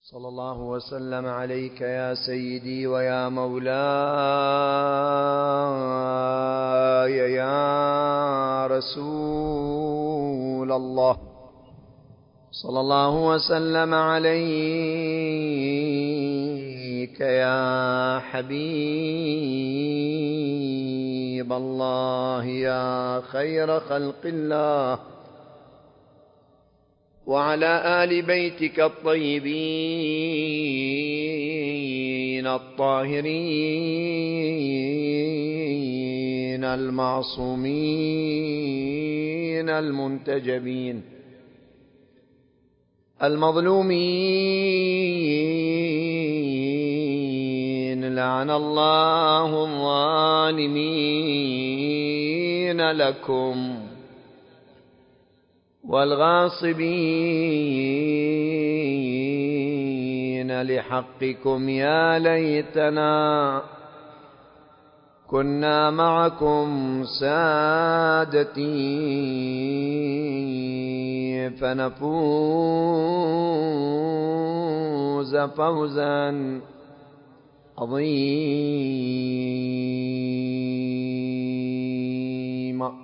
صلى الله وسلم عليك يا سيدي ويا مولاي يا رسول الله، صلى الله وسلم عليك يا حبيب الله يا خير خلق الله، وعلى آل بيتك الطيبين الطاهرين المعصومين المنتجبين المظلومين، لعن الله الظالمين لكم والغاصبين لحقكم. يا ليتنا كنا معكم سادتي فنفوز فوزا عظيما.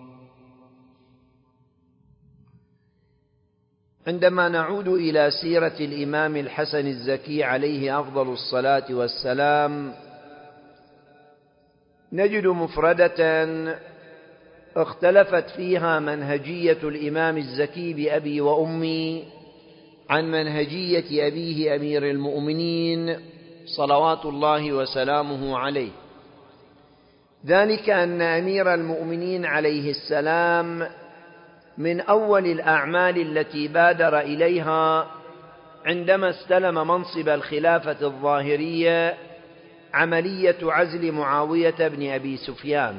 عندما نعود إلى سيرة الإمام الحسن الزكي عليه أفضل الصلاة والسلام، نجد مفردة اختلفت فيها منهجية الإمام الزكي بأبي وأمي عن منهجية أبيه أمير المؤمنين صلوات الله وسلامه عليه. ذلك أن أمير المؤمنين عليه السلام من أول الأعمال التي بادر إليها عندما استلم منصب الخلافة الظاهرية عملية عزل معاوية بن أبي سفيان،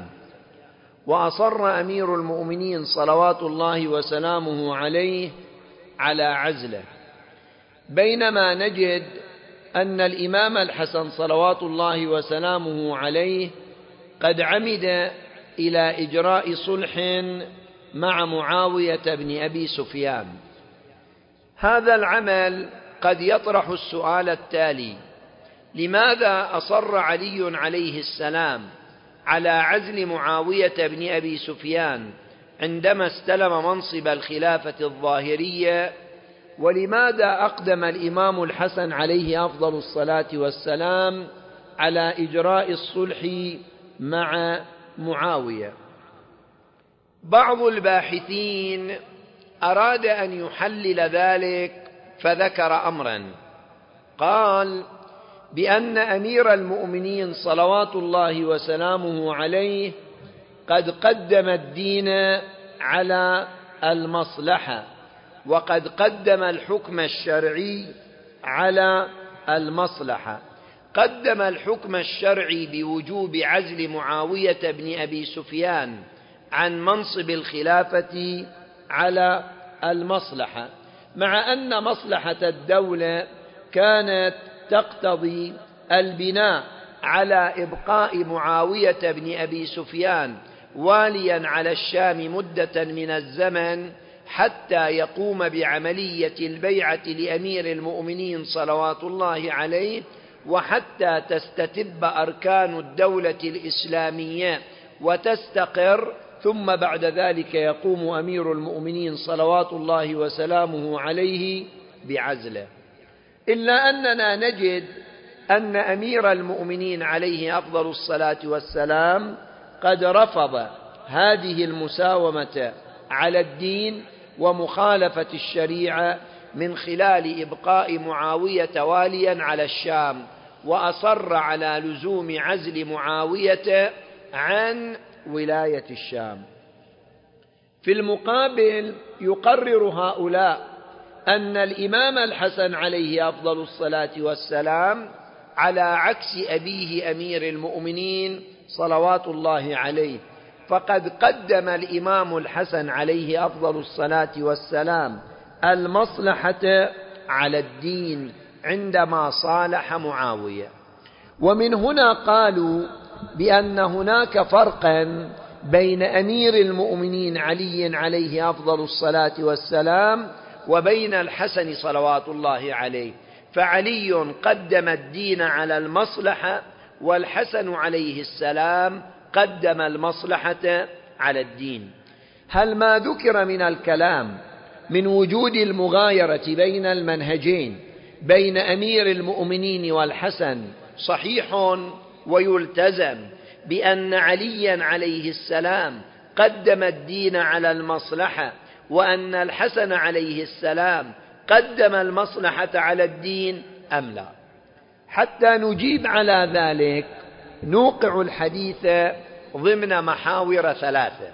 وأصر أمير المؤمنين صلوات الله وسلامه عليه على عزله، بينما نجد أن الإمام الحسن صلوات الله وسلامه عليه قد عمد إلى إجراء صلح مع معاوية بن أبي سفيان. هذا العمل قد يطرح السؤال التالي: لماذا أصر علي عليه السلام على عزل معاوية بن أبي سفيان عندما استلم منصب الخلافة الظاهرية؟ ولماذا أقدم الإمام الحسن عليه أفضل الصلاة والسلام على إجراء الصلح مع معاوية؟ بعض الباحثين أراد أن يحلل ذلك فذكر أمرا، قال بأن أمير المؤمنين صلوات الله وسلامه عليه قد قدم الدين على المصلحة، وقد قدم الحكم الشرعي على المصلحة. قدم الحكم الشرعي بوجوب عزل معاوية بن أبي سفيان عن منصب الخلافة على المصلحة، مع أن مصلحة الدولة كانت تقتضي البناء على إبقاء معاوية بن أبي سفيان واليا على الشام مدة من الزمن حتى يقوم بعملية البيعة لأمير المؤمنين صلوات الله عليه، وحتى تستتب أركان الدولة الإسلامية وتستقر، ثم بعد ذلك يقوم أمير المؤمنين صلوات الله وسلامه عليه بعزله. إلا أننا نجد أن أمير المؤمنين عليه أفضل الصلاة والسلام قد رفض هذه المساومة على الدين ومخالفة الشريعة من خلال إبقاء معاوية واليا على الشام، وأصر على لزوم عزل معاوية عن ولاية الشام. في المقابل يقرر هؤلاء أن الإمام الحسن عليه أفضل الصلاة والسلام على عكس أبيه أمير المؤمنين صلوات الله عليه، فقد قدم الإمام الحسن عليه أفضل الصلاة والسلام المصلحة على الدين عندما صالح معاوية. ومن هنا قالوا بأن هناك فرقا بين أمير المؤمنين علي عليه أفضل الصلاة والسلام وبين الحسن صلوات الله عليه، فعلي قدم الدين على المصلحة، والحسن عليه السلام قدم المصلحة على الدين. هل ما ذكر من الكلام من وجود المغايرة بين المنهجين بين أمير المؤمنين والحسن صحيح ويلتزم بأن عليا عليه السلام قدم الدين على المصلحة، وأن الحسن عليه السلام قدم المصلحة على الدين، أم لا؟ حتى نجيب على ذلك نوقع الحديث ضمن محاور ثلاثة.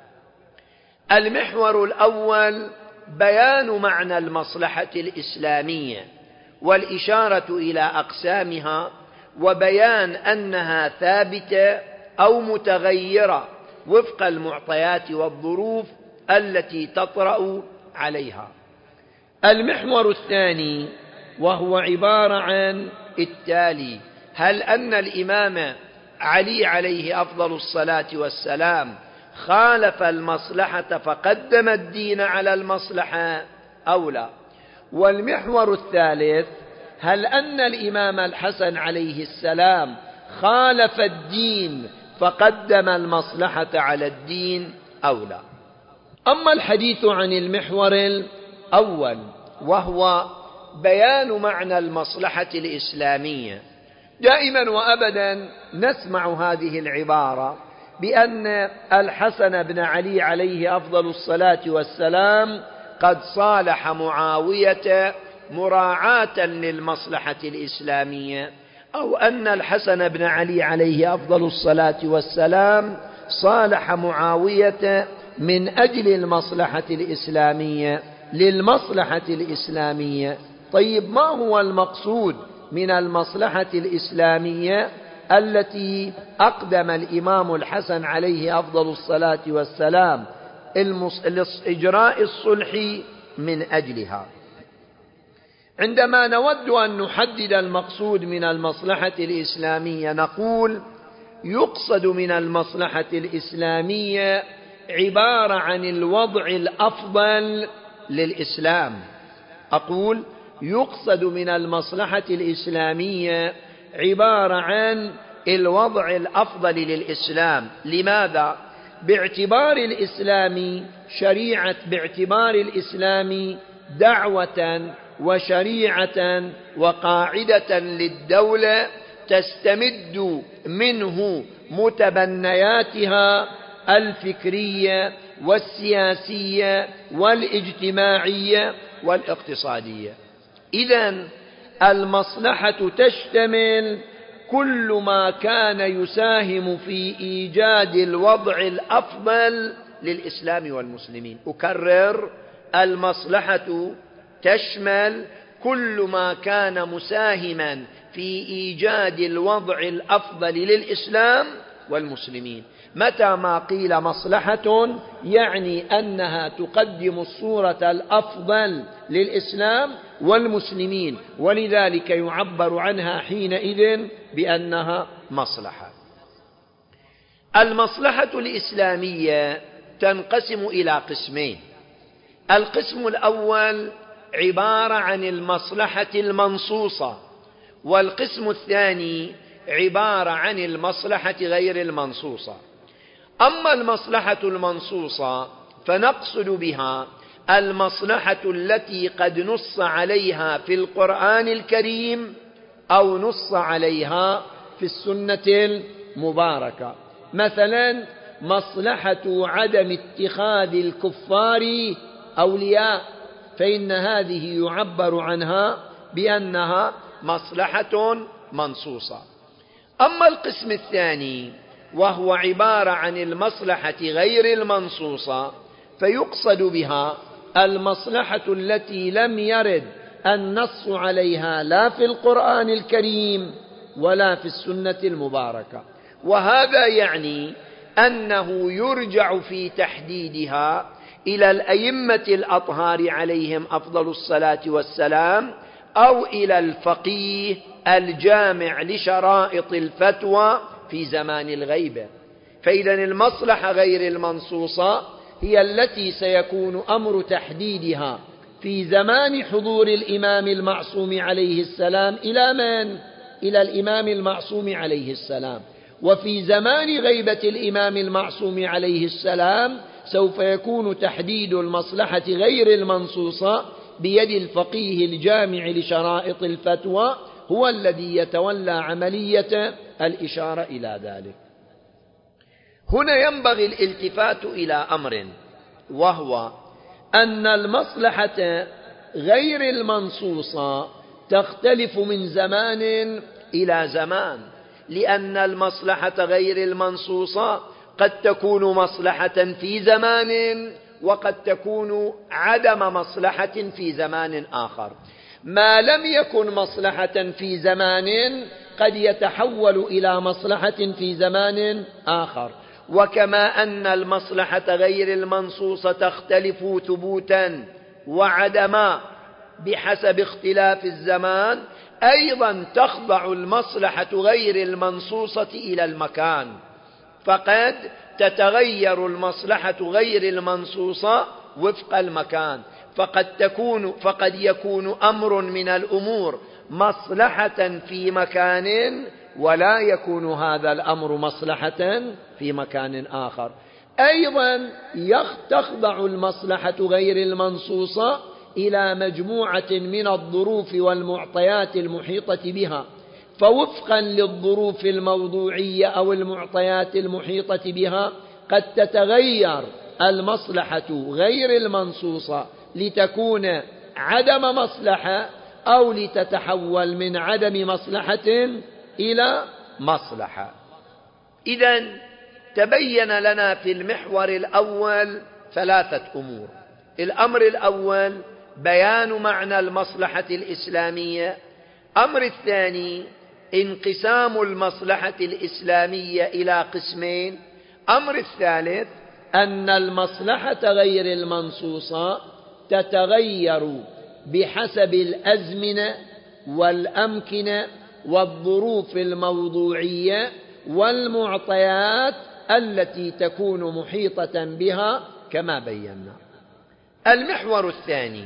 المحور الأول بيان معنى المصلحة الإسلامية والإشارة إلى أقسامها، وبيان أنها ثابتة أو متغيرة وفق المعطيات والظروف التي تطرأ عليها. المحور الثاني وهو عبارة عن التالي: هل أن الإمام علي عليه أفضل الصلاة والسلام خالف المصلحة فقدم الدين على المصلحة أو لا؟ والمحور الثالث: هل أن الإمام الحسن عليه السلام خالف الدين فقدم المصلحة على الدين أو لا؟ أما الحديث عن المحور الأول وهو بيان معنى المصلحة الإسلامية، دائما وأبدا نسمع هذه العبارة بأن الحسن بن علي عليه أفضل الصلاة والسلام قد صالح معاوية مراعاة للمصلحة الإسلامية، أو أن الحسن بن علي عليه أفضل الصلاة والسلام صالح معاوية من أجل المصلحة الإسلامية للمصلحة الإسلامية. طيب، ما هو المقصود من المصلحة الإسلامية التي أقدم الإمام الحسن عليه أفضل الصلاة والسلام إجراء الصلح من أجلها؟ عندما نود أن نحدد المقصود من المصلحة الإسلامية نقول: يقصد من المصلحة الإسلامية عبارة عن الوضع الأفضل للإسلام. أقول: يقصد من المصلحة الإسلامية عبارة عن الوضع الأفضل للإسلام. لماذا؟ باعتبار الإسلام دعوة وشريعة وقاعدة للدولة تستمد منه متبنياتها الفكرية والسياسية والاجتماعية والاقتصادية. إذن المصلحة تشتمل كل ما كان يساهم في إيجاد الوضع الأفضل للإسلام والمسلمين. أكرر: المصلحة تشمل كل ما كان مساهما في إيجاد الوضع الأفضل للإسلام والمسلمين. متى ما قيل مصلحة يعني أنها تقدم الصورة الأفضل للإسلام والمسلمين، ولذلك يعبر عنها حينئذ بأنها مصلحة. المصلحة الإسلامية تنقسم إلى قسمين: القسم الأول عبارة عن المصلحة المنصوصة، والقسم الثاني عبارة عن المصلحة غير المنصوصة. أما المصلحة المنصوصة فنقصد بها المصلحة التي قد نص عليها في القرآن الكريم أو نص عليها في السنة المباركة. مثلا مصلحة عدم اتخاذ الكفار أولياء، فإن هذه يعبر عنها بأنها مصلحة منصوصة. أما القسم الثاني وهو عبارة عن المصلحة غير المنصوصة فيقصد بها المصلحة التي لم يرد النص عليها لا في القرآن الكريم ولا في السنة المباركة، وهذا يعني أنه يرجع في تحديدها إلى الأئمة الأطهار عليهم أفضل الصلاة والسلام، أو إلى الفقيه الجامع لشرائط الفتوى في زمان الغيبة. فإذا المصلحة غير المنصوصة هي التي سيكون أمر تحديدها في زمان حضور الإمام المعصوم عليه السلام إلى من؟ إلى الإمام المعصوم عليه السلام. وفي زمان غيبة الإمام المعصوم عليه السلام سوف يكون تحديد المصلحة غير المنصوصة بيد الفقيه الجامع لشرائط الفتوى، هو الذي يتولى عملية الإشارة إلى ذلك. هنا ينبغي الالتفات إلى أمر، وهو أن المصلحة غير المنصوصة تختلف من زمان إلى زمان، لأن المصلحة غير المنصوصة قد تكون مصلحة في زمان وقد تكون عدم مصلحة في زمان آخر. ما لم يكن مصلحة في زمان قد يتحول إلى مصلحة في زمان آخر. وكما أن المصلحة غير المنصوصة تختلف ثبوتا وعدما بحسب اختلاف الزمان، أيضا تخضع المصلحة غير المنصوصة إلى المكان، فقد تتغير المصلحة غير المنصوصة وفق المكان. فقد يكون أمر من الأمور مصلحة في مكان ولا يكون هذا الأمر مصلحة في مكان آخر. أيضا تخضع المصلحة غير المنصوصة إلى مجموعة من الظروف والمعطيات المحيطة بها، فوفقا للظروف الموضوعية أو المعطيات المحيطة بها قد تتغير المصلحة غير المنصوصة لتكون عدم مصلحة أو لتتحول من عدم مصلحة إلى مصلحة. إذن تبين لنا في المحور الأول ثلاثة أمور. الأمر الأول بيان معنى المصلحة الإسلامية. الأمر الثاني انقسام المصلحة الإسلامية إلى قسمين. الأمر الثالث أن المصلحة غير المنصوصة تتغير بحسب الأزمنة والأمكنة والظروف الموضوعية والمعطيات التي تكون محيطة بها كما بينا. المحور الثاني: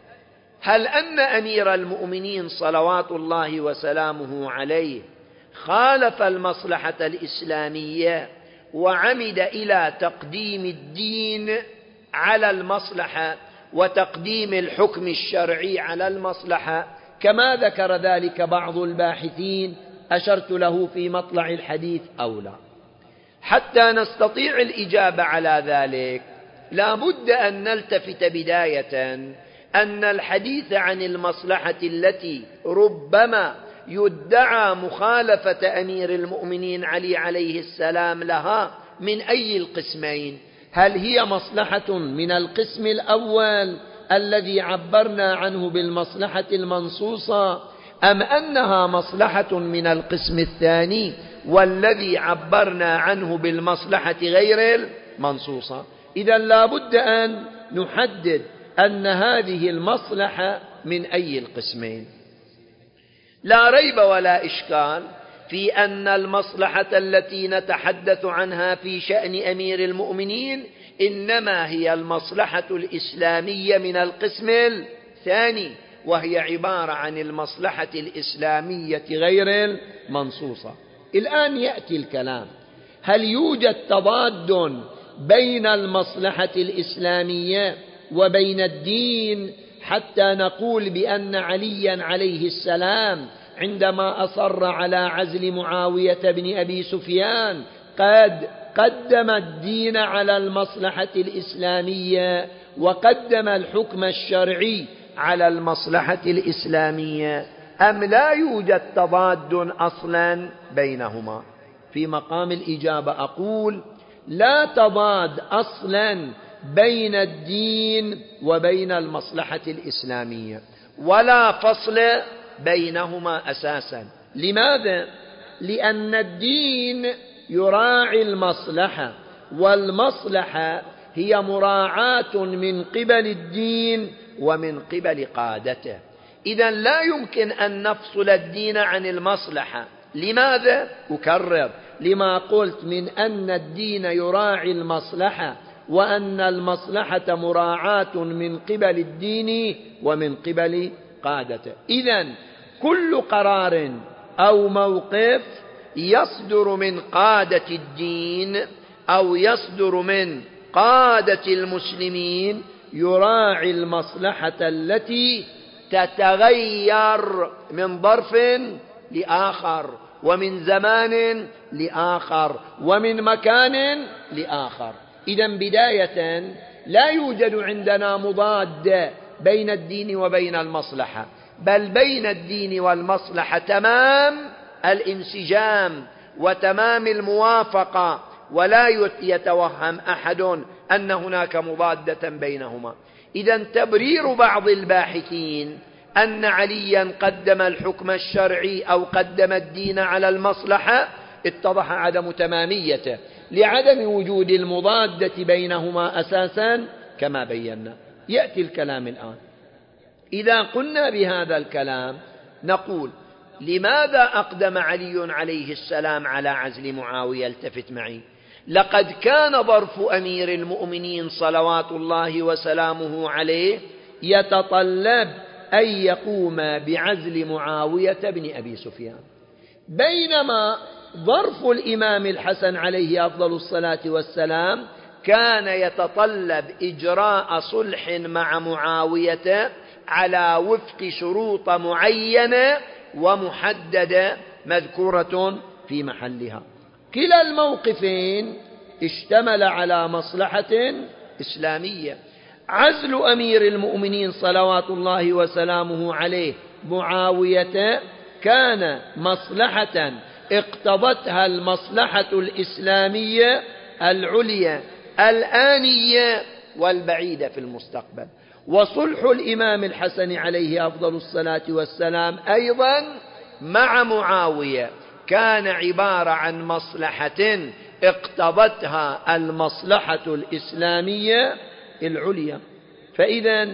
هل أن أمير المؤمنين صلوات الله وسلامه عليه خالف المصلحة الإسلامية وعمد إلى تقديم الدين على المصلحة وتقديم الحكم الشرعي على المصلحة كما ذكر ذلك بعض الباحثين أشرت له في مطلع الحديث أو لا؟ حتى نستطيع الإجابة على ذلك لا بد أن نلتفت بداية أن الحديث عن المصلحة التي ربما يدعى مخالفة أمير المؤمنين علي عليه السلام لها من أي القسمين؟ هل هي مصلحة من القسم الأول الذي عبرنا عنه بالمصلحة المنصوصة، أم أنها مصلحة من القسم الثاني والذي عبرنا عنه بالمصلحة غير المنصوصة؟ إذن لا بد أن نحدد أن هذه المصلحة من أي القسمين. لا ريب ولا إشكال في أن المصلحة التي نتحدث عنها في شأن أمير المؤمنين إنما هي المصلحة الإسلامية من القسم الثاني، وهي عبارة عن المصلحة الإسلامية غير المنصوصة. الآن يأتي الكلام: هل يوجد تضاد بين المصلحة الإسلامية وبين الدين حتى نقول بأن عليا عليه السلام عندما أصر على عزل معاوية بن أبي سفيان قد قدم الدين على المصلحة الإسلامية وقدم الحكم الشرعي على المصلحة الإسلامية، أم لا يوجد تضاد أصلا بينهما؟ في مقام الإجابة أقول: لا تضاد أصلا بين الدين وبين المصلحة الإسلامية، ولا فصل بينهما أساسا. لماذا؟ لأن الدين يراعي المصلحة، والمصلحة هي مراعاة من قبل الدين ومن قبل قادته. إذن لا يمكن أن نفصل الدين عن المصلحة. لماذا؟ أكرر: لما قلت من أن الدين يراعي المصلحة وأن المصلحة مراعاة من قبل الدين ومن قبل قادته. إذن كل قرار أو موقف يصدر من قادة الدين أو يصدر من قادة المسلمين يراعي المصلحة التي تتغير من ظرف لآخر، ومن زمان لآخر، ومن مكان لآخر. إذن بداية لا يوجد عندنا مضاد بين الدين وبين المصلحة، بل بين الدين والمصلحة تمام الانسجام وتمام الموافقة، ولا يتوهم أحد أن هناك مضادة بينهما. إذن تبرير بعض الباحثين أن عليا قدم الحكم الشرعي أو قدم الدين على المصلحة اتضح عدم تماميته لعدم وجود المضادة بينهما أساسا كما بينا. يأتي الكلام الآن. إذا قلنا بهذا الكلام نقول: لماذا أقدم علي عليه السلام على عزل معاوية؟ التفت معي. لقد كان ظرف أمير المؤمنين صلوات الله وسلامه عليه يتطلب أن يقوم بعزل معاوية بن أبي سفيان، بينما ظرف الإمام الحسن عليه أفضل الصلاة والسلام كان يتطلب إجراء صلح مع معاوية على وفق شروط معينة ومحددة مذكورة في محلها. كلا الموقفين اشتمل على مصلحة إسلامية. عزل أمير المؤمنين صلوات الله وسلامه عليه معاوية كان مصلحة اقتضتها المصلحة الإسلامية العليا الآنية والبعيدة في المستقبل. وصلح الإمام الحسن عليه أفضل الصلاة والسلام أيضا مع معاوية كان عبارة عن مصلحة اقتضتها المصلحة الإسلامية العليا. فإذا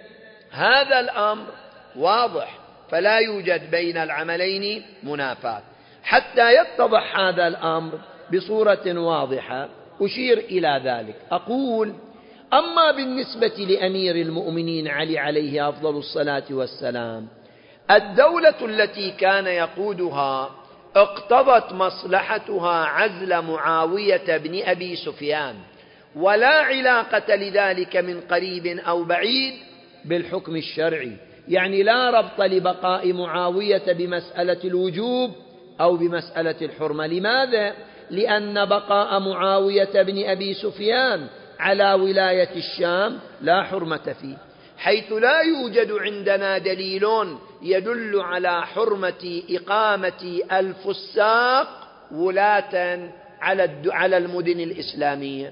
هذا الأمر واضح، فلا يوجد بين العملين منافاة. حتى يتضح هذا الأمر بصورة واضحة أشير إلى ذلك. أقول: أما بالنسبة لأمير المؤمنين علي عليه أفضل الصلاة والسلام، الدولة التي كان يقودها اقتضت مصلحتها عزل معاوية بن أبي سفيان، ولا علاقة لذلك من قريب أو بعيد بالحكم الشرعي. يعني لا ربط لبقاء معاوية بمسألة الوجوب أو بمسألة الحرمة. لماذا؟ لأن بقاء معاوية بن أبي سفيان على ولاية الشام لا حرمة فيه، حيث لا يوجد عندنا دليل يدل على حرمة إقامة الفساق ولاة على المدن الإسلامية،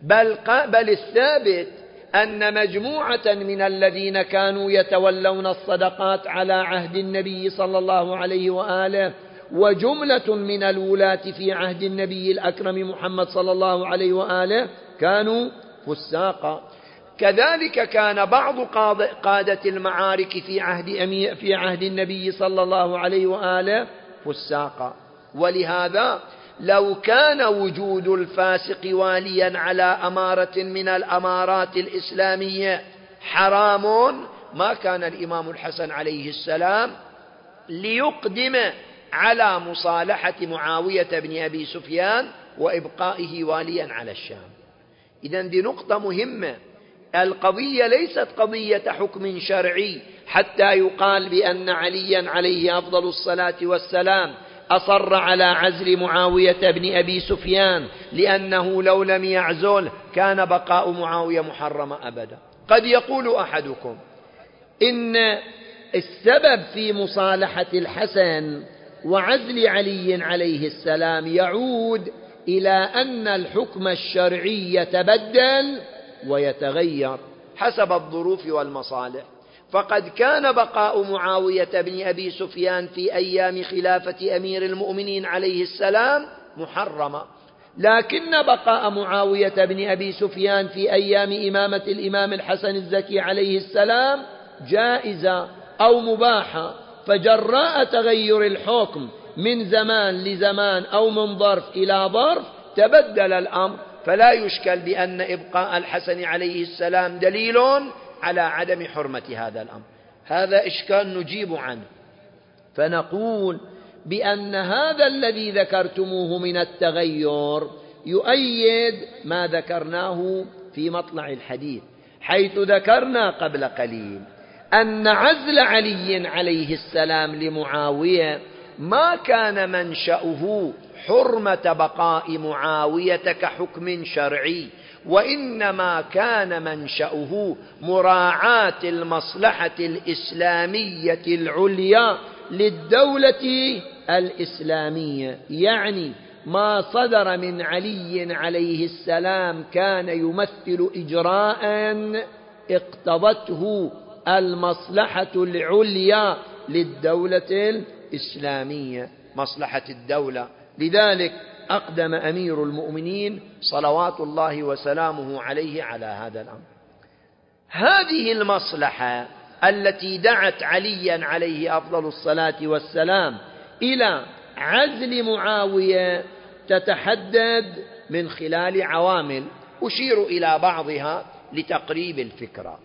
بل الثابت أن مجموعة من الذين كانوا يتولون الصدقات على عهد النبي صلى الله عليه وآله وجملة من الولاة في عهد النبي الأكرم محمد صلى الله عليه وآله كانوا فساقا. كذلك كان بعض قادة المعارك في عهد النبي صلى الله عليه وآله فساقا. ولهذا لو كان وجود الفاسق واليا على أمارة من الأمارات الإسلامية حرام ما كان الإمام الحسن عليه السلام ليقدم على مصالحة معاوية بن أبي سفيان وإبقائه واليا على الشام. إذن دي نقطة مهمة. القضية ليست قضية حكم شرعي حتى يقال بأن عليا عليه أفضل الصلاة والسلام أصر على عزل معاوية بن أبي سفيان لأنه لو لم يعزل كان بقاء معاوية محرم أبدا. قد يقول أحدكم إن السبب في مصالحة الحسن وعزل علي عليه السلام يعود إلى أن الحكم الشرعي يتبدل ويتغير حسب الظروف والمصالح. فقد كان بقاء معاوية بن أبي سفيان في أيام خلافة أمير المؤمنين عليه السلام محرما، لكن بقاء معاوية بن أبي سفيان في أيام إمامة الإمام الحسن الزكي عليه السلام جائزة أو مباحة. فجراء تغير الحكم من زمان لزمان أو من ظرف إلى ظرف تبدل الأمر، فلا يشكل بأن إبقاء الحسن عليه السلام دليل على عدم حرمة هذا الأمر. هذا إشكال نجيب عنه، فنقول بأن هذا الذي ذكرتموه من التغير يؤيد ما ذكرناه في مطلع الحديث، حيث ذكرنا قبل قليل أن عزل علي عليه السلام لمعاوية ما كان منشأه حرمة بقاء معاوية كحكم شرعي، وإنما كان منشأه مراعاة المصلحة الإسلامية العليا للدولة الإسلامية. يعني ما صدر من علي عليه السلام كان يمثل إجراء اقتضته المصلحة العليا للدولة الإسلامية، مصلحة الدولة. لذلك أقدم أمير المؤمنين صلوات الله وسلامه عليه على هذا الأمر. هذه المصلحة التي دعت عليا عليه أفضل الصلاة والسلام إلى عزل معاوية تتحدد من خلال عوامل أشير إلى بعضها لتقريب الفكرة.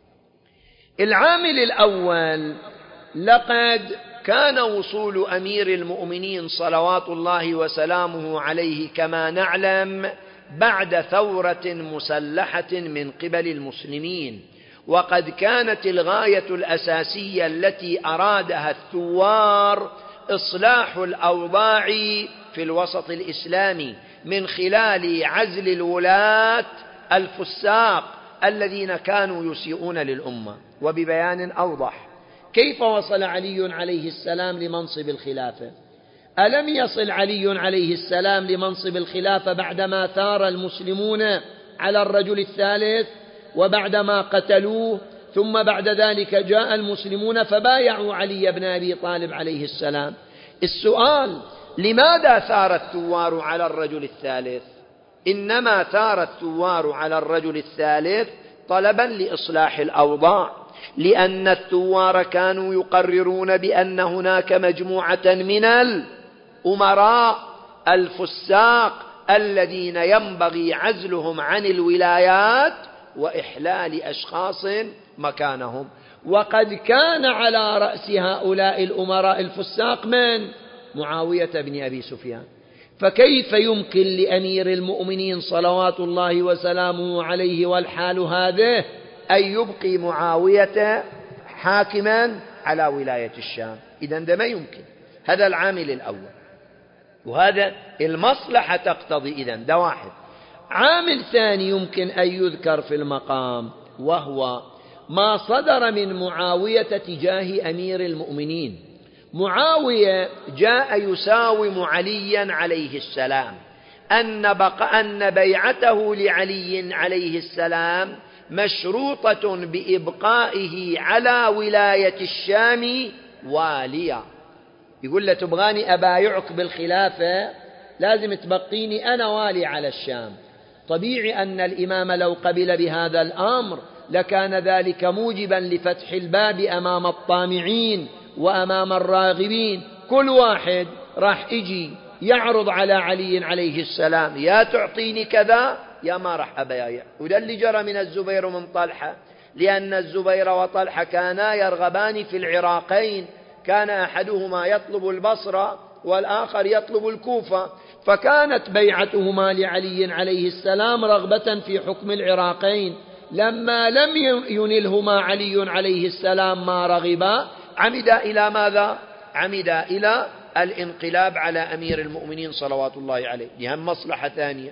العامل الأول: لقد كان وصول أمير المؤمنين صلوات الله وسلامه عليه كما نعلم بعد ثورة مسلحة من قبل المسلمين، وقد كانت الغاية الأساسية التي أرادها الثوار إصلاح الأوضاع في الوسط الإسلامي من خلال عزل الولاة الفساق الذين كانوا يسيئون للأمة. وببيان أوضح: كيف وصل علي عليه السلام لمنصب الخلافة؟ ألم يصل علي عليه السلام لمنصب الخلافة بعدما ثار المسلمون على الرجل الثالث وبعدما قتلوه، ثم بعد ذلك جاء المسلمون فبايعوا علي بن أبي طالب عليه السلام؟ السؤال: لماذا ثار الثوار على الرجل الثالث؟ إنما ثار الثوار على الرجل الثالث طلبا لإصلاح الأوضاع، لأن الثوار كانوا يقررون بأن هناك مجموعة من الأمراء الفساق الذين ينبغي عزلهم عن الولايات وإحلال أشخاص مكانهم، وقد كان على رأس هؤلاء الأمراء الفساق من؟ معاوية بن أبي سفيان. فكيف يمكن لأمير المؤمنين صلوات الله وسلامه عليه والحال هذه أن يبقي معاوية حاكما على ولاية الشام؟ إذن ده ما يمكن. هذا العامل الأول، وهذا المصلحة تقتضي. إذن ده واحد. عامل ثاني يمكن أن يذكر في المقام، وهو ما صدر من معاوية تجاه أمير المؤمنين. معاوية جاء يساوم عليا عليه السلام أن بيعته لعلي عليه السلام مشروطة بإبقائه على ولاية الشام واليا. يقول له: تبغاني أبايعك بالخلافة لازم تبقيني أنا والي على الشام. طبيعي أن الإمام لو قبل بهذا الأمر لكان ذلك موجبا لفتح الباب أمام الطامعين وأمام الراغبين. كل واحد راح يجي يعرض على علي عليه السلام: يا تعطيني كذا يا ما راح أبايع. وده اللي جرى من الزبير ومن طلحة، لأن الزبير وطلحة كانا يرغبان في العراقين، كان أحدهما يطلب البصرة والآخر يطلب الكوفة، فكانت بيعتهما لعلي عليه السلام رغبة في حكم العراقين. لما لم ينلهما علي عليه السلام ما رغبا، عمد إلى ماذا؟ عمد إلى الانقلاب على أمير المؤمنين صلوات الله عليه. لهم مصلحة ثانية.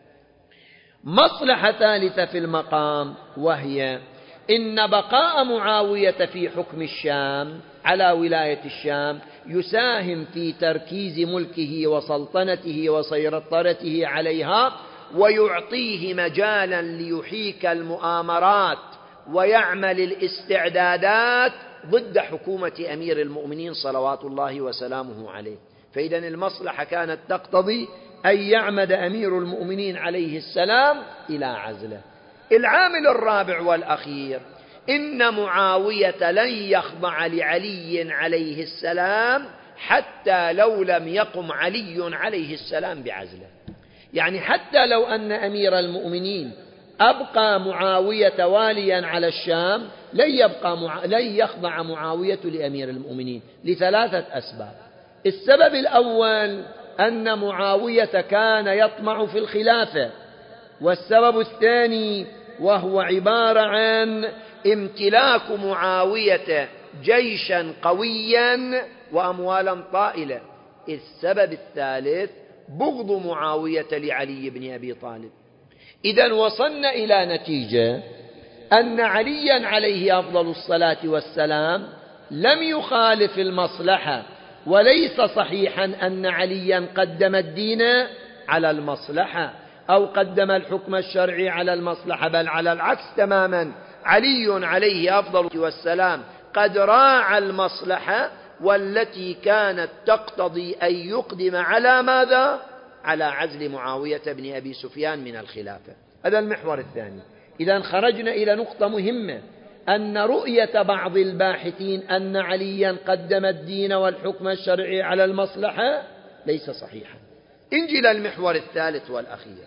مصلحة ثالثة في المقام، وهي إن بقاء معاوية في حكم الشام على ولاية الشام يساهم في تركيز ملكه وسلطنته وسيطرته عليها، ويعطيه مجالا ليحيك المؤامرات ويعمل الاستعدادات ضد حكومة أمير المؤمنين صلوات الله وسلامه عليه. فإذا المصلحة كانت تقتضي أن يعمد أمير المؤمنين عليه السلام إلى عزله. العامل الرابع والأخير: إن معاوية لن يخضع لعلي عليه السلام حتى لو لم يقم علي عليه السلام بعزله. يعني حتى لو أن أمير المؤمنين أبقى معاوية واليا على الشام لن يخضع معاوية لأمير المؤمنين لثلاثة أسباب. السبب الأول أن معاوية كان يطمع في الخلافة، والسبب الثاني وهو عبارة عن امتلاك معاوية جيشا قويا وأموالا طائلة. السبب الثالث بغض معاوية لعلي بن أبي طالب. إذن وصلنا إلى نتيجة أن عليا عليه أفضل الصلاة والسلام لم يخالف المصلحة، وليس صحيحا أن عليا قدم الدين على المصلحة أو قدم الحكم الشرعي على المصلحة، بل على العكس تماما. علي عليه أفضل والسلام قد راعى المصلحة، والتي كانت تقتضي أن يقدم على ماذا؟ على عزل معاوية بن أبي سفيان من الخلافة. هذا المحور الثاني. إذن خرجنا إلى نقطة مهمة، أن رؤية بعض الباحثين أن عليا قدم الدين والحكم الشرعي على المصلحة ليس صحيحا. انجي إلى المحور الثالث والأخير.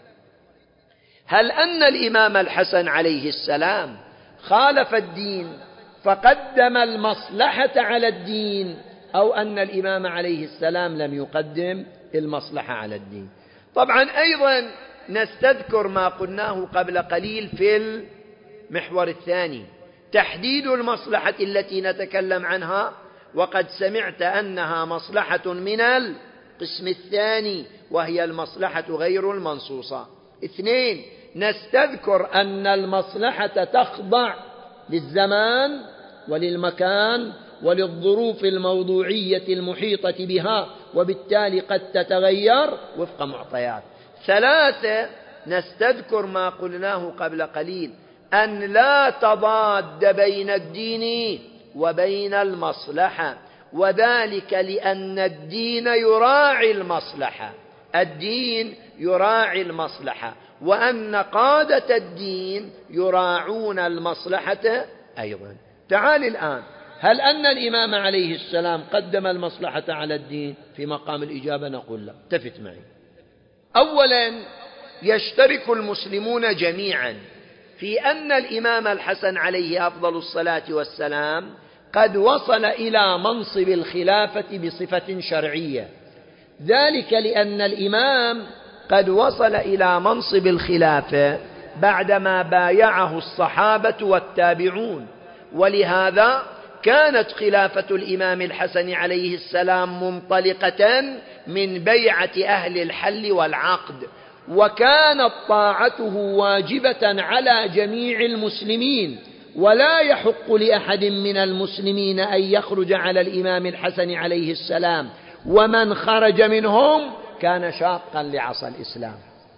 هل أن الإمام الحسن عليه السلام خالف الدين فقدم المصلحة على الدين، أو أن الإمام عليه السلام لم يقدم المصلحة على الدين؟ طبعا أيضا نستذكر ما قلناه قبل قليل في المحور الثاني، تحديد المصلحة التي نتكلم عنها، وقد سمعت أنها مصلحة من القسم الثاني، وهي المصلحة غير المنصوصة. 2، نستذكر أن المصلحة تخضع للزمان وللمكان وللظروف الموضوعية المحيطة بها، وبالتالي قد تتغير وفق معطيات. 3، نستذكر ما قلناه قبل قليل، أن لا تضاد بين الدين وبين المصلحة، وذلك لأن الدين يراعي المصلحة، الدين يراعي المصلحة، وأن قادة الدين يراعون المصلحة أيضا. تعال الآن، هل أن الإمام عليه السلام قدم المصلحة على الدين؟ في مقام الإجابة نقول لا. التفت معي. أولا، يشترك المسلمون جميعا في أن الإمام الحسن عليه أفضل الصلاة والسلام قد وصل إلى منصب الخلافة بصفة شرعية، ذلك لأن الإمام قد وصل إلى منصب الخلافة بعدما بايعه الصحابة والتابعون، ولهذا كانت خلافة الإمام الحسن عليه السلام منطلقة من بيعة أهل الحل والعقد، وكانت طاعته واجبة على جميع المسلمين، ولا يحق لأحد من المسلمين أن يخرج على الإمام الحسن عليه السلام، ومن خرج منهم كان شاقا لعصا الإسلام.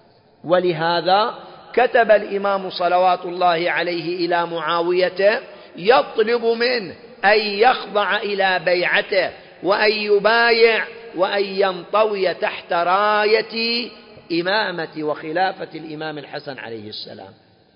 ولهذا كتب الإمام صلوات الله عليه إلى معاوية يطلب منه أن يخضع إلى بيعته، وأن يبايع، وأن ينطوي تحت راية إمامة وخلافة الإمام الحسن عليه السلام.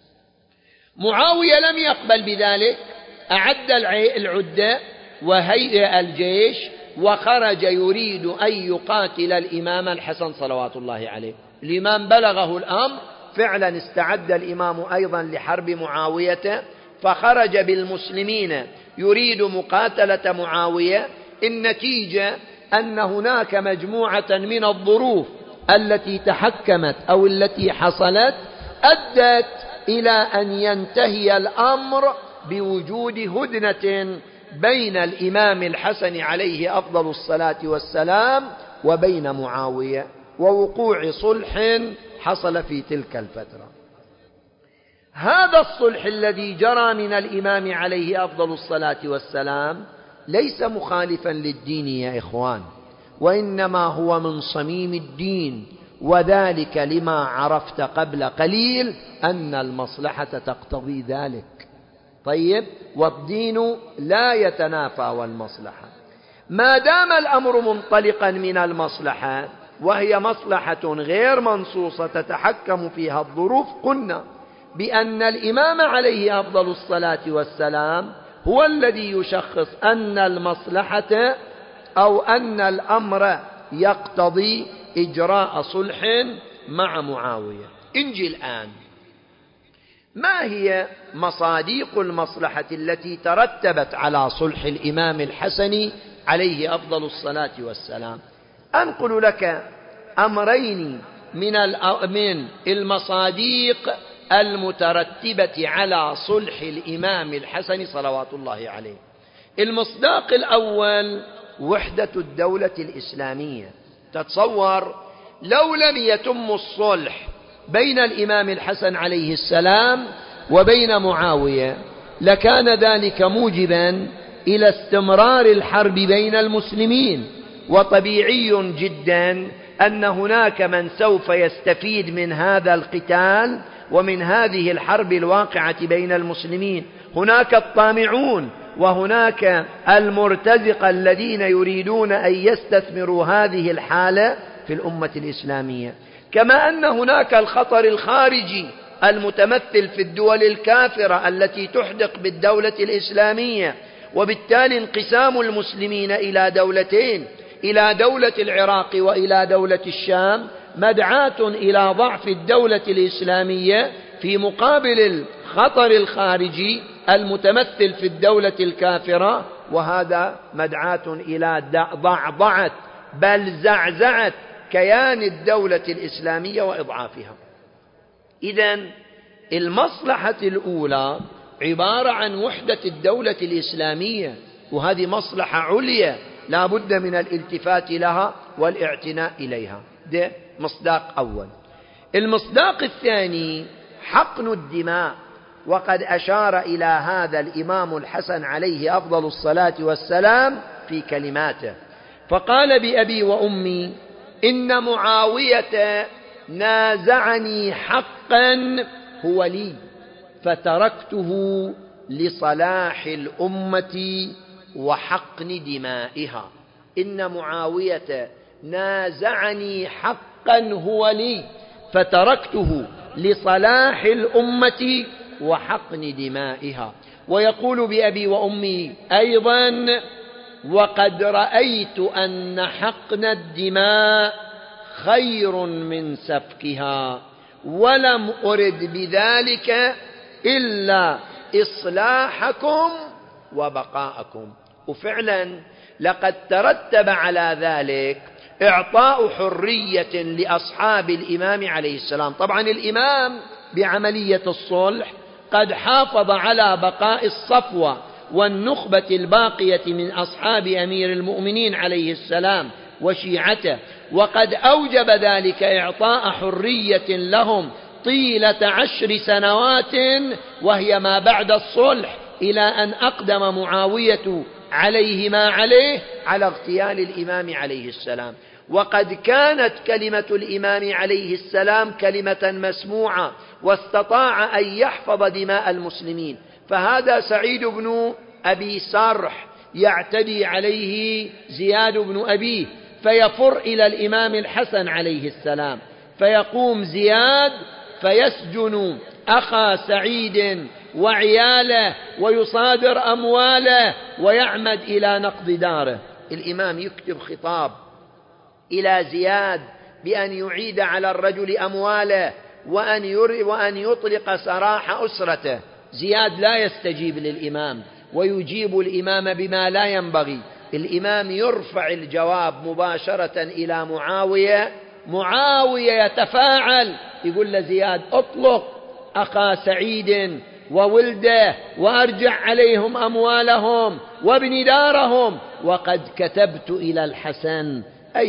معاوية لم يقبل بذلك، أعد العدة وهيئ الجيش، وخرج يريد أن يقاتل الإمام الحسن صلوات الله عليه. الإمام بلغه الأمر، فعلا استعد الإمام أيضا لحرب معاوية، فخرج بالمسلمين يريد مقاتلة معاوية. النتيجة أن هناك مجموعة من الظروف التي تحكمت أو التي حصلت أدت إلى أن ينتهي الأمر بوجود هدنة بين الإمام الحسن عليه أفضل الصلاة والسلام وبين معاوية، ووقوع صلح حصل في تلك الفترة. هذا الصلح الذي جرى من الإمام عليه أفضل الصلاة والسلام ليس مخالفا للدين يا إخوان، وإنما هو من صميم الدين، وذلك لما عرفت قبل قليل أن المصلحة تقتضي ذلك. طيب، والدين لا يتنافى والمصلحة. ما دام الأمر منطلقا من المصلحة، وهي مصلحة غير منصوصة تتحكم فيها الظروف، قلنا بأن الإمام عليه أفضل الصلاة والسلام هو الذي يشخص أن المصلحة أو أن الأمر يقتضي إجراء صلح مع معاوية. انجي الآن، ما هي مصادق المصلحة التي ترتبت على صلح الإمام الحسن عليه أفضل الصلاة والسلام؟ أنقل لك أمرين من المصادق المترتبة على صلح الإمام الحسن صلوات الله عليه. المصداق الأول وحدة الدولة الإسلامية. تتصور لو لم يتم الصلح بين الإمام الحسن عليه السلام وبين معاوية لكان ذلك موجبا إلى استمرار الحرب بين المسلمين، وطبيعي جدا أن هناك من سوف يستفيد من هذا القتال ومن هذه الحرب الواقعة بين المسلمين. هناك الطامعون وهناك المرتزقة الذين يريدون أن يستثمروا هذه الحالة في الأمة الإسلامية، كما أن هناك الخطر الخارجي المتمثل في الدول الكافرة التي تحدق بالدولة الإسلامية، وبالتالي انقسام المسلمين إلى دولتين، إلى دولة العراق وإلى دولة الشام، مدعاة إلى ضعف الدولة الإسلامية في مقابل الخطر الخارجي المتمثل في الدولة الكافرة، وهذا مدعاة إلى ضعضعة بل زعزعة كيان الدولة الإسلامية وإضعافها. إذن المصلحة الأولى عبارة عن وحدة الدولة الإسلامية، وهذه مصلحة عليا لا بد من الالتفات لها والاعتناء إليها. ده مصداق أول. المصداق الثاني حقن الدماء، وقد أشار إلى هذا الإمام الحسن عليه أفضل الصلاة والسلام في كلماته، فقال بأبي وأمي إن معاوية نازعني حقا هو لي فتركته لصلاح الأمة وحقن دمائها. إن معاوية نازعني حقا هو لي فتركته لصلاح الأمة وحقن دمائها. ويقول بأبي وأمي أيضا وقد رأيت أن حقن الدماء خير من سفكها ولم أرد بذلك إلا إصلاحكم وبقاءكم. وفعلا لقد ترتب على ذلك إعطاء حرية لأصحاب الإمام عليه السلام. طبعا الإمام بعملية الصلح قد حافظ على بقاء الصفوة والنخبة الباقية من أصحاب أمير المؤمنين عليه السلام وشيعته، وقد أوجب ذلك إعطاء حرية لهم طيلة 10 سنوات وهي ما بعد الصلح، إلى أن أقدم معاوية عليه ما عليه على اغتيال الإمام عليه السلام. وقد كانت كلمة الإمام عليه السلام كلمة مسموعة، واستطاع أن يحفظ دماء المسلمين. فهذا سعيد بن أبي سرح يعتدي عليه زياد بن أبيه فيفر إلى الإمام الحسن عليه السلام، فيقوم زياد فيسجن أخا سعيد وعياله ويصادر أمواله ويعمد إلى نقض داره. الإمام يكتب خطاب إلى زياد بأن يعيد على الرجل أمواله وأن يطلق سراح أسرته. زياد لا يستجيب للإمام ويجيب الإمام بما لا ينبغي. الإمام يرفع الجواب مباشرة إلى معاوية، معاوية يتفاعل يقول لزياد أطلق أخا سعيد وولده وأرجع عليهم أموالهم وابن دارهم، وقد كتبت إلى الحسن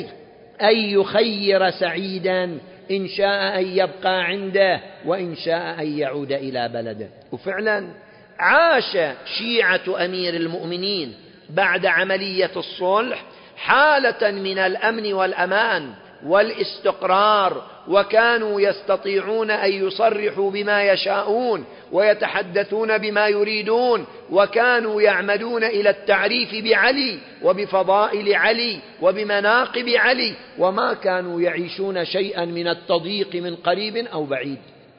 أن يخير سعيدا إن شاء أن يبقى عنده وإن شاء أن يعود إلى بلده. وفعلا عاش شيعة أمير المؤمنين بعد عملية الصلح حالة من الأمن والأمان والاستقرار، وكانوا يستطيعون أن يصرحوا بما يشاءون ويتحدثون بما يريدون، وكانوا يعمدون إلى التعريف بعلي وبفضائل علي وبمناقب علي، وما كانوا يعيشون شيئا من التضييق من قريب أو بعيد.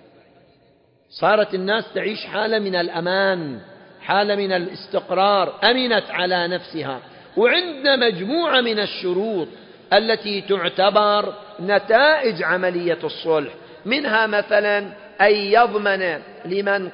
صارت الناس تعيش حالة من الأمان، حالة من الاستقرار، أمنت على نفسها. وعندنا مجموعة من الشروط التي تعتبر نتائج عملية الصلح، منها مثلا أن يضمن لمن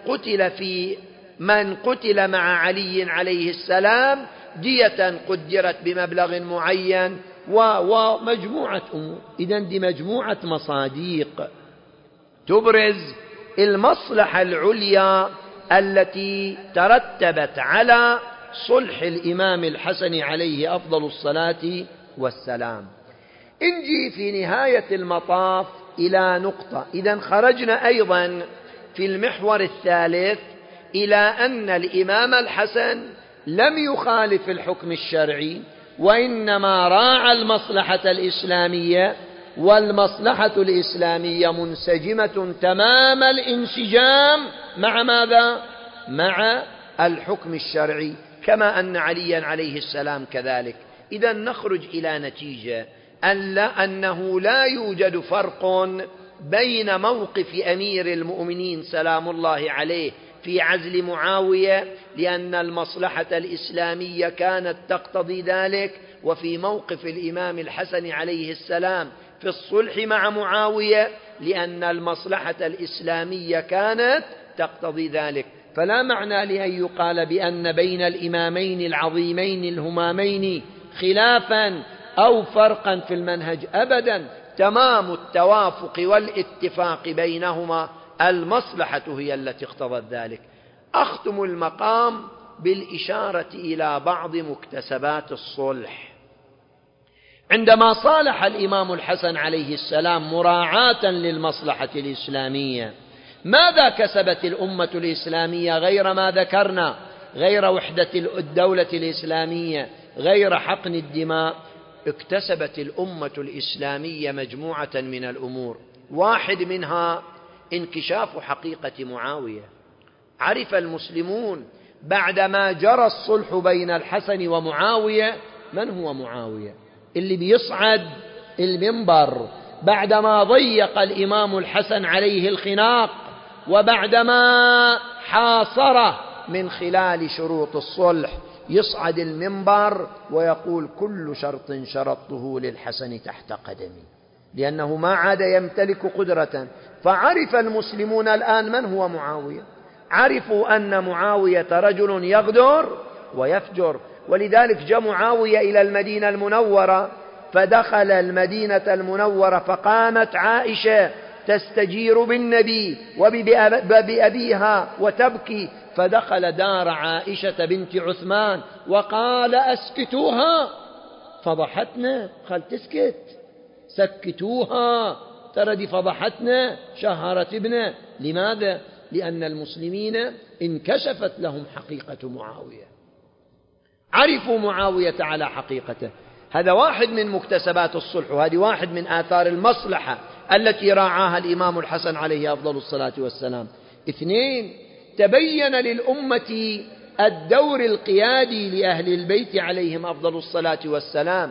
من قتل مع علي عليه السلام دية قدرت بمبلغ معين ومجموعة أمور. إذن دي مجموعة مصادق تبرز المصلحة العليا التي ترتبت على صلح الإمام الحسن عليه أفضل الصلاة والسلام. نجي في نهاية المطاف إلى نقطة. إذن خرجنا أيضا في المحور الثالث إلى أن الإمام الحسن لم يخالف الحكم الشرعي، وإنما راعى المصلحة الإسلامية، والمصلحة الإسلامية منسجمة تمام الانسجام مع ماذا؟ مع الحكم الشرعي، كما أن عليا عليه السلام كذلك. إذا نخرج إلى نتيجة أنه لا يوجد فرق بين موقف أمير المؤمنين سلام الله عليه في عزل معاوية، لأن المصلحة الإسلامية كانت تقتضي ذلك، وفي موقف الإمام الحسن عليه السلام في الصلح مع معاوية، لأن المصلحة الإسلامية كانت تقتضي ذلك. فلا معنى لأن يقال بأن بين الإمامين العظيمين الهمامين خلافا أو فرقا في المنهج، أبدا، تمام التوافق والاتفاق بينهما، المصلحة هي التي اقتضت ذلك. أختم المقام بالإشارة إلى بعض مكتسبات الصلح. عندما صالح الإمام الحسن عليه السلام مراعاة للمصلحة الإسلامية، ماذا كسبت الأمة الإسلامية غير ما ذكرنا؟ غير وحدة الدولة الإسلامية، غير حقن الدماء، اكتسبت الأمة الإسلامية مجموعة من الأمور. واحد منها انكشاف حقيقة معاوية. عرف المسلمون بعدما جرى الصلح بين الحسن ومعاوية من هو معاوية، اللي بيصعد المنبر بعدما ضيق الإمام الحسن عليه الخناق، وبعدما حاصره من خلال شروط الصلح، يصعد المنبر ويقول: كل شرط شرطته للحسن تحت قدمي، لأنه ما عاد يمتلك قدرة. فعرف المسلمون الآن من هو معاوية، عرفوا أن معاوية رجل يغدر ويفجر. ولذلك جاء معاوية إلى المدينة المنورة، فدخل المدينة المنورة، فقامت عائشة تستجير بالنبي وبأبيها وتبكي، فدخل دار عائشة بنت عثمان وقال: أسكتوها، فضحتنا. قال: تسكت، سكتوها، ترى دي فضحتنا، شهرت ابنه. لماذا؟ لأن المسلمين انكشفت لهم حقيقة معاوية، عرفوا معاوية على حقيقته. هذا واحد من مكتسبات الصلح، وهذه واحد من آثار المصلحة التي راعاها الإمام الحسن عليه أفضل الصلاة والسلام. اثنين، تبين للأمة الدور القيادي لأهل البيت عليهم أفضل الصلاة والسلام،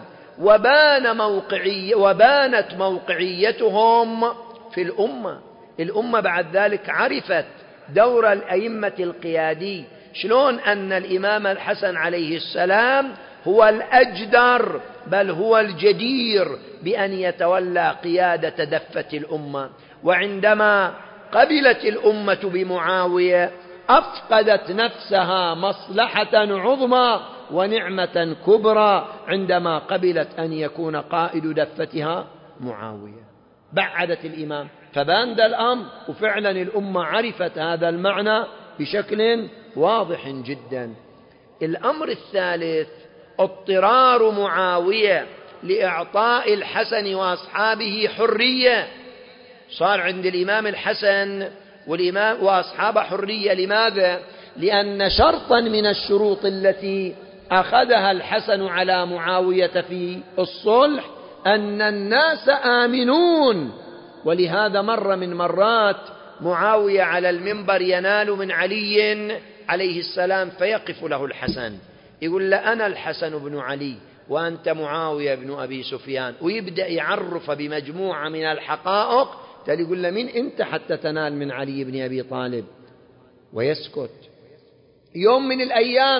وبانت موقعيتهم في الأمة بعد ذلك عرفت دور الأئمة القيادي، شلون أن الإمام الحسن عليه السلام هو الأجدر بل هو الجدير بأن يتولى قيادة دفة الأمة. وعندما قبلت الأمة بمعاوية أفقدت نفسها مصلحة عظمى ونعمة كبرى عندما قبلت أن يكون قائد دفتها معاوية. بعدت الإمام، فبان ذا الأمر، وفعلا الأمة عرفت هذا المعنى بشكل واضح جدا. الأمر الثالث، اضطرار معاوية لإعطاء الحسن وأصحابه حرية. صار عند الإمام الحسن وأصحابه حرية. لماذا؟ لأن شرطا من الشروط التي أخذها الحسن على معاوية في الصلح أن الناس آمنون. ولهذا مرة من مرات معاوية على المنبر ينال من علي عليه السلام، فيقف له الحسن يقول له: أنا الحسن بن علي وأنت معاوية بن أبي سفيان، ويبدأ يعرف بمجموعة من الحقائق. يقول له: من أنت حتى تنال من علي بن أبي طالب؟ ويسكت. يوم من الأيام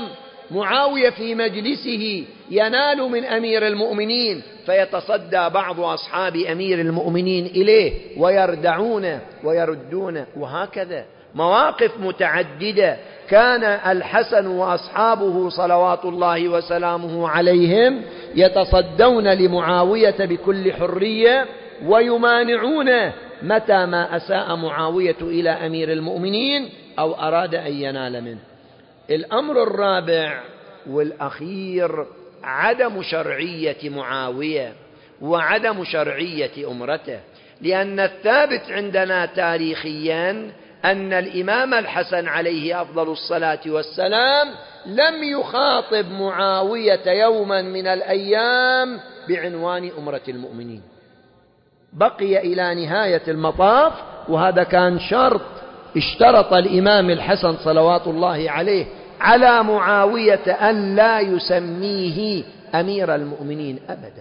معاوية في مجلسه ينال من أمير المؤمنين، فيتصدى بعض أصحاب أمير المؤمنين إليه ويردعونه ويردونه، وهكذا مواقف متعددة. كان الحسن وأصحابه صلوات الله وسلامه عليهم يتصدون لمعاوية بكل حرية ويمانعونه متى ما أساء معاوية إلى أمير المؤمنين أو أراد أن ينال منه. الأمر الرابع والأخير عدم شرعية معاوية وعدم شرعية أمرته، لأن الثابت عندنا تاريخيا أن الإمام الحسن عليه أفضل الصلاة والسلام لم يخاطب معاوية يوما من الأيام بعنوان أمرة المؤمنين، بقي إلى نهاية المطاف، وهذا كان شرط اشترط الإمام الحسن صلوات الله عليه على معاوية أن لا يسميه أمير المؤمنين أبدا.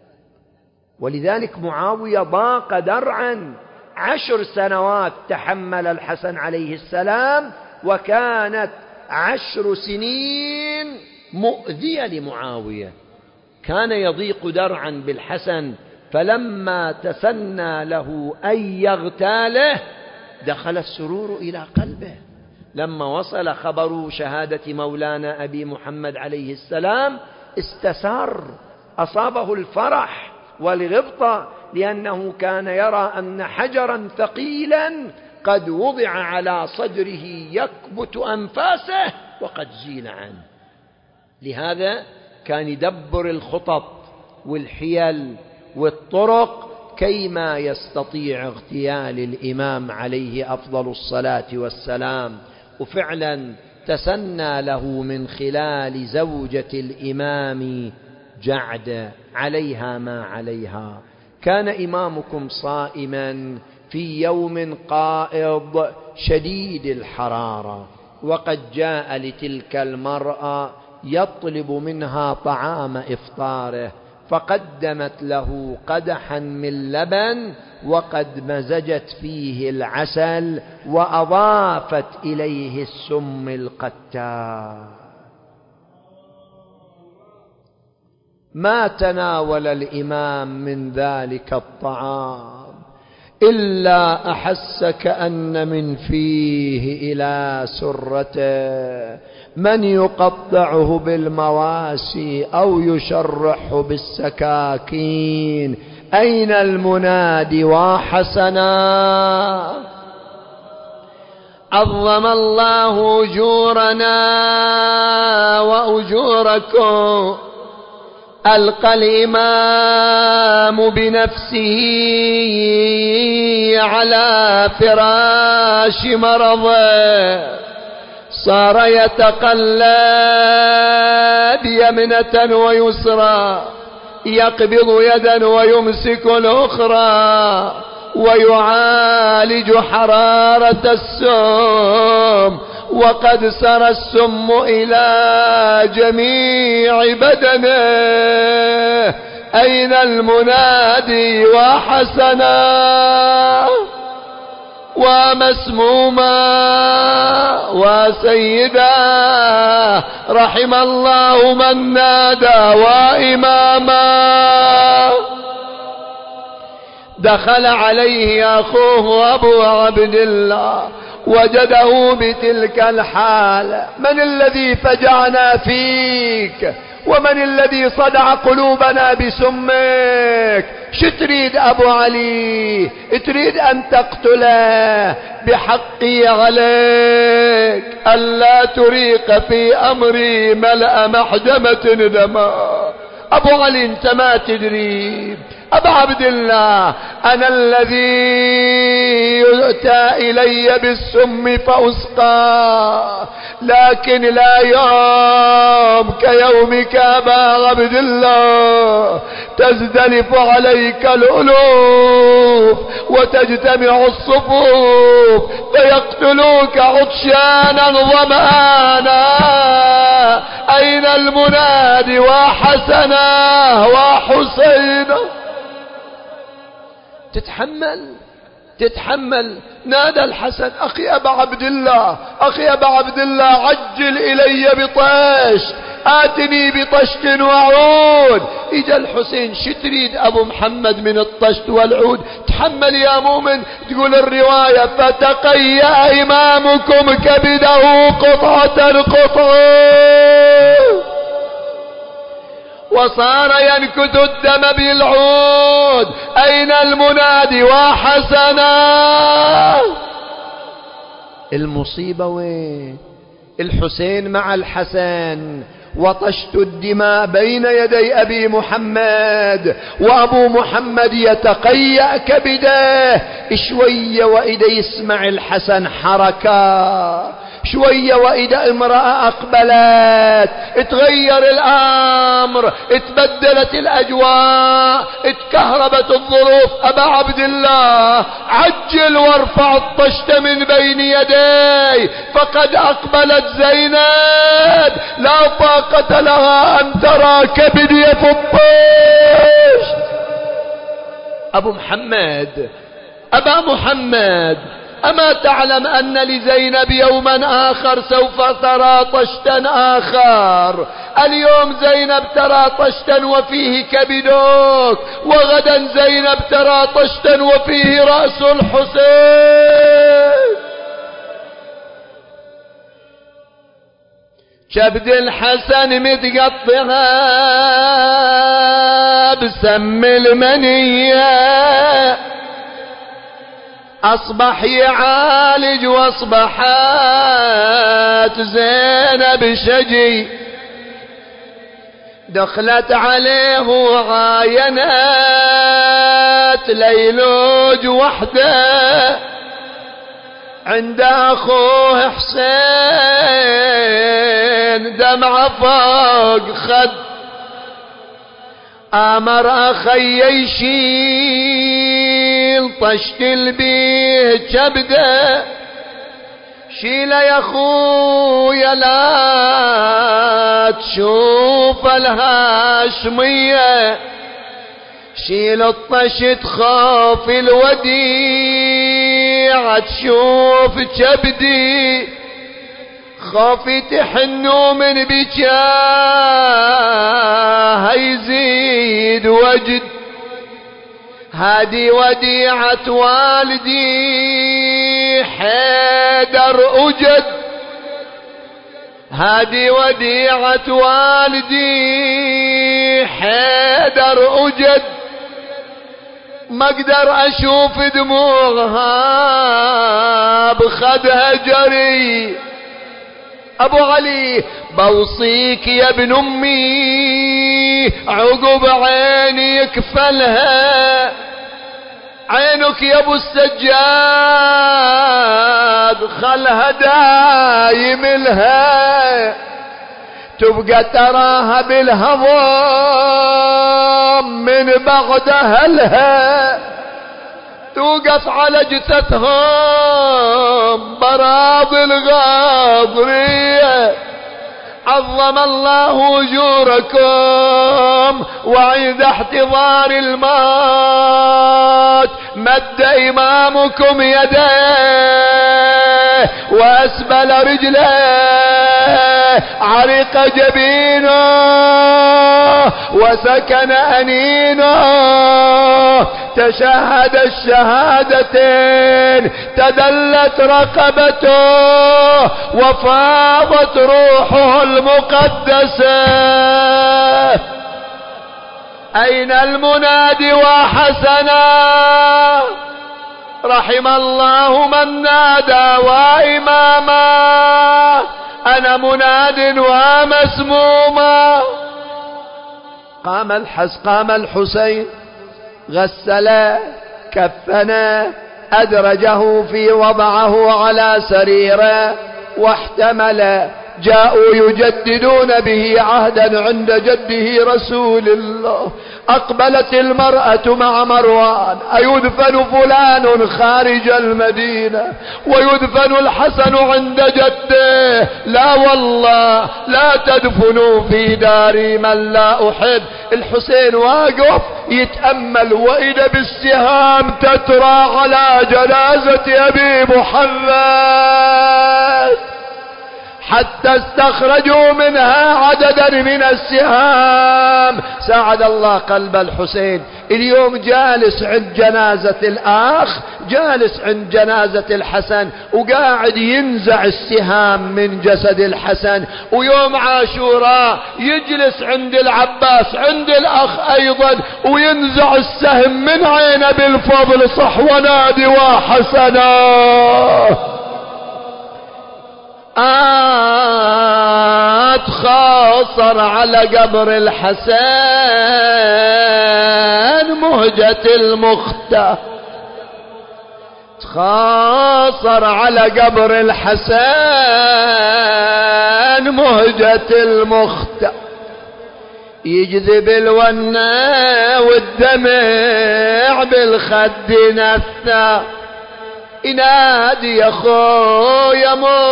ولذلك معاوية ضاق درعا 10 سنوات تحمل الحسن عليه السلام، وكانت 10 سنين مؤذية لمعاوية، كان يضيق درعا بالحسن، فلما تسنى له أن يغتاله دخل السرور إلى قلبه. لما وصل خبر شهادة مولانا أبي محمد عليه السلام استسر، أصابه الفرح والغبطة، لأنه كان يرى أن حجرا ثقيلا قد وضع على صدره يكبت أنفاسه وقد زيل عنه. لهذا كان يدبر الخطط والحيل والطرق كيما يستطيع اغتيال الإمام عليه أفضل الصلاة والسلام. وفعلا تسنى له من خلال زوجة الإمام جعد عليها ما عليها. كان إمامكم صائما في يوم قائض شديد الحرارة، وقد جاء لتلك المرأة يطلب منها طعام إفطاره، فقدمت له قدحا من لبن وقد مزجت فيه العسل وأضافت إليه السم القتال. ما تناول الإمام من ذلك الطعام إلا أحس كأن من فيه إلى سرته من يقطعه بالمواسي أو يشرحه بالسكاكين. أين المنادي وحسنا؟ عظم الله أجورنا وأجوركم. ألقى الإمام بنفسه على فراش مرضه، صار يتقلب يمنة ويسرى، يقبض يدا ويمسك الأخرى، ويعالج حرارة السم، وقد سرى السم إلى جميع بدنه. أين المنادي وحسنا ومسموما وسيدا؟ رحم الله من نادى وإماما. دخل عليه أخوه أبو عبد الله وجده بتلك الحال. من الذي فجعنا فيك؟ ومن الذي صدع قلوبنا بسمك؟ شو تريد أبو علي؟ تريد أن تقتله؟ بحقي عليك ألا تريق في أمري ملأ محجمة دماء. أبو علي أنت ما تدري، أبا عبد الله، أنا الذي يؤتى إلي بالسم فأسقى، لكن لا يوم كيومك أبا عبد الله تزدلف عليك الألوف وتجتمع الصفوف فيقتلوك عطشانا ظمآنا. أين المنادي وحسنا وحسينا؟ تتحمل. نادى الحسن: أخي أبا عبد الله، أخي أبا عبد الله، عجل إلي بطشت، آتني بطشت وعود. إجا الحسين: شو تريد أبو محمد من الطشت والعود؟ تحمل يا مؤمن. تقول الرواية: فتقيأ إمامكم كبده قطعة قطعة، وصار ينكت الدم بالعود. أين المنادي وحسنا؟ المصيبة وين؟ الحسين مع الحسن، وطشت الدماء بين يدي أبي محمد، وأبو محمد يتقيأ كبده. شوية وإذا يسمع الحسن حركة، شوية وإذا امرأة أقبلت، اتغير الأمر، اتبدلت الأجواء، اتكهربت الظروف. أبا عبد الله، عجل وارفع الطشت من بين يدي، فقد أقبلت زينب، لا طاقة لها أن ترى كبدي في الطشت. أبو محمد، أبا محمد، أما تعلم أن لزينب يوما آخر سوف ترى طشتا آخر؟ اليوم زينب ترى طشتا وفيه كبدك، وغدا زينب ترى طشتا وفيه رأس الحسين. كبد الحسن متقطعة بسم المنية، أصبح يعالج واصبحت زينب شجي. دخلت عليه وعاينت ليلوج وحده عند أخوه حسين، دمعة فوق خد. أمر أخي يشيل طشت البيه كبده، شيل يا خويا لا تشوف الهاشمية، شيل الطشت خاف الوديع تشوف كبدي، خافي تحنوا من بجاه يزيد وجد. هادي وديعة والدي حيدر أجد، هادي وديعة والدي حيدر أجد. ما اقدر اشوف دموعها بخدها جري. ابو علي، بوصيك يا ابن امي عقب عيني يكفلها، عينك يا ابو السجاد خلها دايم لها، تبقى تراها بالهضم من بعد اهلها، توقف على جثثهم براضي الغاضرية. عظم الله أجوركم، وعند احتضار الموت مد إمامكم يديه وأسبل رجليه، عرق جبينه وسكن أنينه، تشهد الشهادتين، تدلت رقبته وفاضت روحه المقدسة. أين المنادي وحسنا؟ رحم الله من نادى وإماما، أنا مناد ومسموما. قام الحسين، غسل كفنا، أدرجه في وضعه على سريره، واحتمل جاءوا يجددون به عهدا عند جده رسول الله. أقبلت المرأة مع مروان: أيدفن فلان خارج المدينة ويدفن الحسن عند جده؟ لا والله، لا تدفنوا في داري من لا أحب. الحسين واقف يتأمل، وإذا بالسهام تترى على جنازة أبي محمد، حتى استخرجوا منها عددا من السهام. ساعد الله قلب الحسين. اليوم جالس عند جنازة الأخ، جالس عند جنازة الحسن، وقاعد ينزع السهام من جسد الحسن. ويوم عاشوراء يجلس عند العباس عند الأخ أيضا، وينزع السهم من عينه بالفضل. صح ونادي وحسنا. تخاصر على قبر الحسن مهجة المختار، تخاصر على قبر الحسن مهجة المختار. يجذب الونا والدمع بالخد نثى، ينادي يا خويا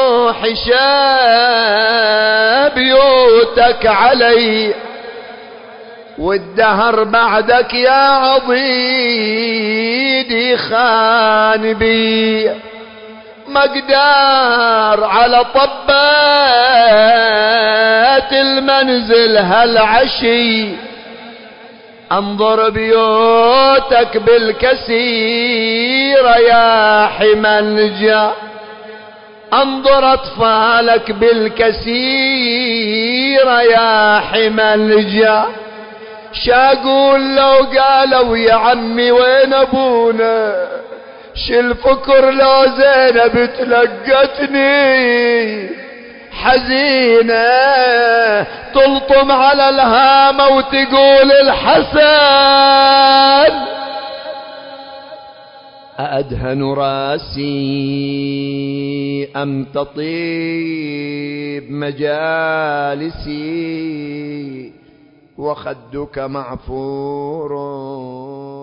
موحشة بيوتك علي، والدهر بعدك يا عضيدي خان بي. مقدار على طبات المنزل هالعشي، انظر بيوتك بالكسيرة يا حمى الجا، انظر اطفالك بالكسيرة يا حمى الجا. شاقول لو قالوا يا عمي وين ابونا، شالفكر لو زينب تلقتني حزينة، تلطم على الهامة وتقول الحسن أأدهن راسي أم تطيب مجالسي وخدك معفور